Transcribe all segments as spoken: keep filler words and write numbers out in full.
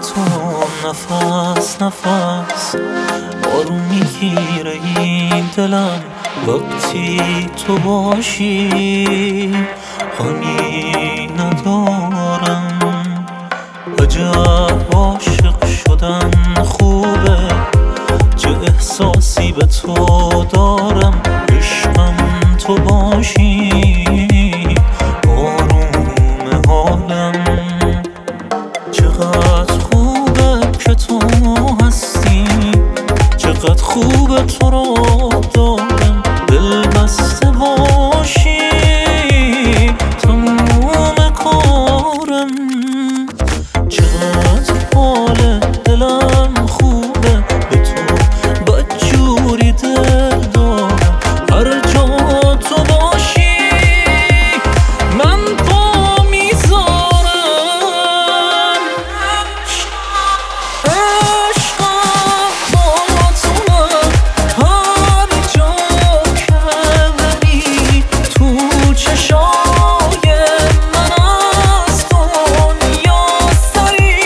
تو نفس نفس آروم میگیره این دلم وقتی تو باشی. غمی ندارم عجب عاشق شدن خوبه، چه احساسی به تو دارم. عشقم تو باشی آروم حالم. چقدر خوبه که تو هستی، چقدر خوبه تو رو دارم. دل بسته باشی تموم کارم. چقدر حال دلم خوبه، به تو بدجوری دل دارم. هر جا تو باشی من پا میذارم. عشقم با تو هر جا که بری، تو چشای من از دنیا سری.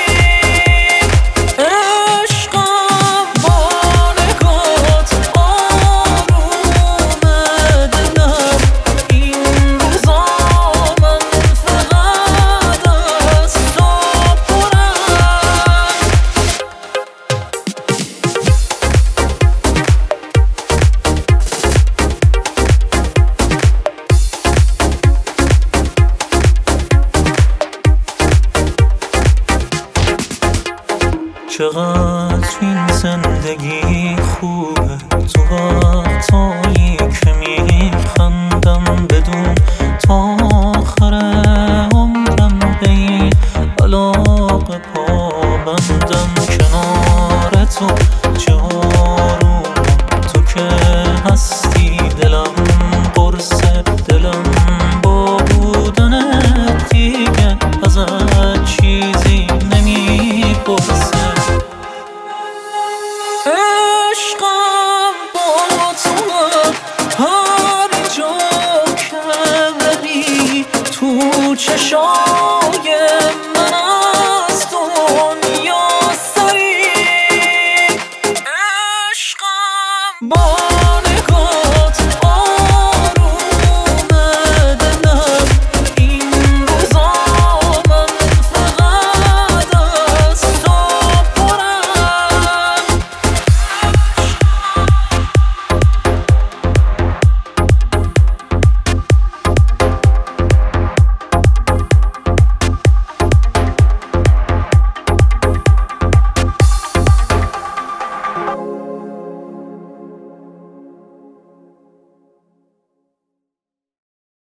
عشقم با نگات آروم دلم. این روزا من فقط از تو پرم. چقدر این زندگی خوبه، تو وقتایی که میخندم بدون تا آخر عمرم به این علاقه پابندم. کنار تو چه آرومم، تو که هستی دلم قرصه. دلم با بودنت دیگه ازت چیزی نمیپرسه. عشقم با تو هر جا که بری، تو چشام